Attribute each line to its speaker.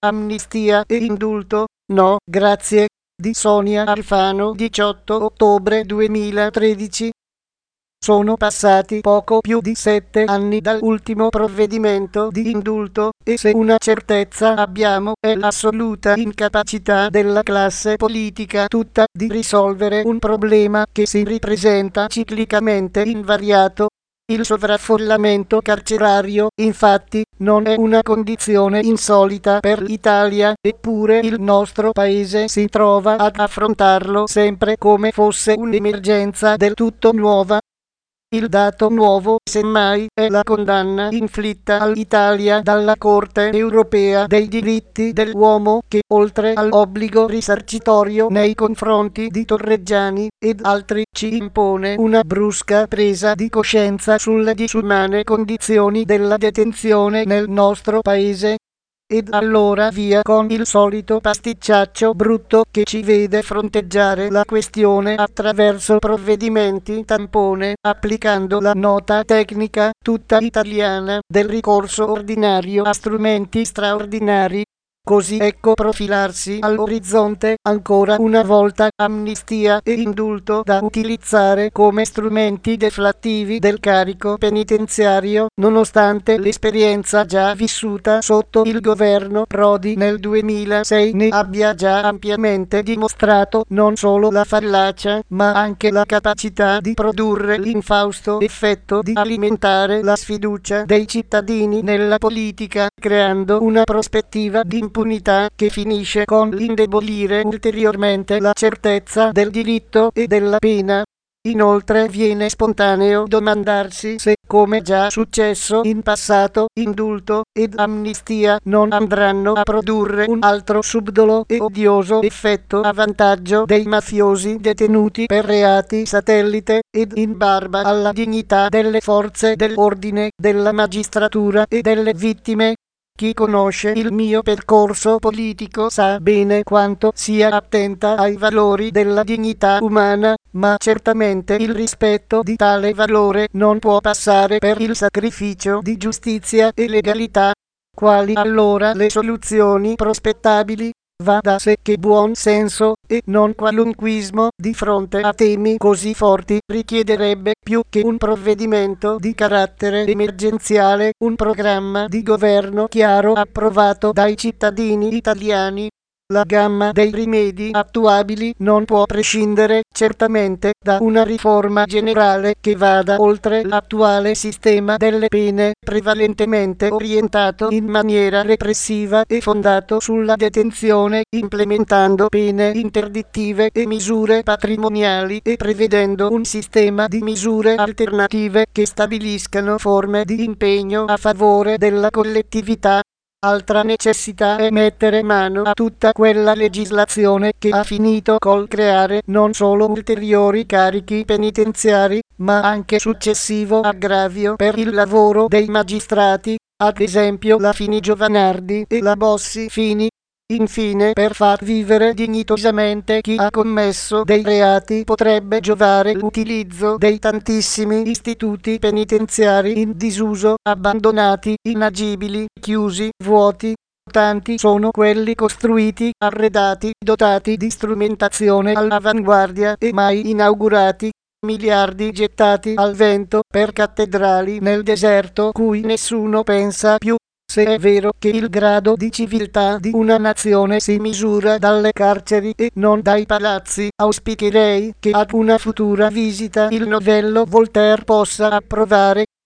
Speaker 1: Amnistia e indulto? No, grazie. Di Sonia Alfano, 18 ottobre 2013. Sono passati poco più di 7 anni dall'ultimo provvedimento di indulto e se una certezza abbiamo è l'assoluta incapacità della classe politica tutta di risolvere un problema che si ripresenta ciclicamente invariato. Il sovraffollamento carcerario, infatti, non è una condizione insolita per l'Italia, eppure il nostro paese si trova ad affrontarlo sempre come fosse un'emergenza del tutto nuova. Il dato nuovo, semmai, è la condanna inflitta all'Italia dalla Corte europea dei diritti dell'uomo che, oltre all'obbligo risarcitorio nei confronti di Torreggiani ed altri, ci impone una brusca presa di coscienza sulle disumane condizioni della detenzione nel nostro paese. Ed allora via con il solito pasticciaccio brutto che ci vede fronteggiare la questione attraverso provvedimenti tampone, applicando la nota tecnica, tutta italiana, del ricorso ordinario a strumenti straordinari. Così ecco profilarsi all'orizzonte ancora una volta amnistia e indulto da utilizzare come strumenti deflattivi del carico penitenziario, nonostante l'esperienza già vissuta sotto il governo Prodi nel 2006 ne abbia già ampiamente dimostrato non solo la fallacia, ma anche la capacità di produrre l'infausto effetto di alimentare la sfiducia dei cittadini nella politica, creando una prospettiva di impunità che finisce con l'indebolire ulteriormente la certezza del diritto e della pena. Inoltre viene spontaneo domandarsi se, come già successo in passato, indulto ed amnistia non andranno a produrre un altro subdolo e odioso effetto a vantaggio dei mafiosi detenuti per reati satellite ed in barba alla dignità delle forze dell'ordine, della magistratura e delle vittime. Chi conosce il mio percorso politico sa bene quanto sia attenta ai valori della dignità umana, ma certamente il rispetto di tale valore non può passare per il sacrificio di giustizia e legalità. Quali allora le soluzioni prospettabili? Va da sé che buon senso e non qualunquismo di fronte a temi così forti richiederebbe più che un provvedimento di carattere emergenziale, un programma di governo chiaro approvato dai cittadini italiani. La gamma dei rimedi attuabili non può prescindere certamente da una riforma generale che vada oltre l'attuale sistema delle pene, prevalentemente orientato in maniera repressiva e fondato sulla detenzione, implementando pene interdittive e misure patrimoniali e prevedendo un sistema di misure alternative che stabiliscano forme di impegno a favore della collettività. Altra necessità è mettere mano a tutta quella legislazione che ha finito col creare non solo ulteriori carichi penitenziari, ma anche successivo aggravio per il lavoro dei magistrati, ad esempio la Fini-Giovanardi e la Bossi-Fini. Infine, per far vivere dignitosamente chi ha commesso dei reati potrebbe giovare l'utilizzo dei tantissimi istituti penitenziari in disuso, abbandonati, inagibili, chiusi, vuoti. Tanti sono quelli costruiti, arredati, dotati di strumentazione all'avanguardia e mai inaugurati. Miliardi gettati al vento per cattedrali nel deserto cui nessuno pensa più. Se è vero che il grado di civiltà di una nazione si misura dalle carceri e non dai palazzi, auspicherei che ad una futura visita il novello Voltaire possa approvare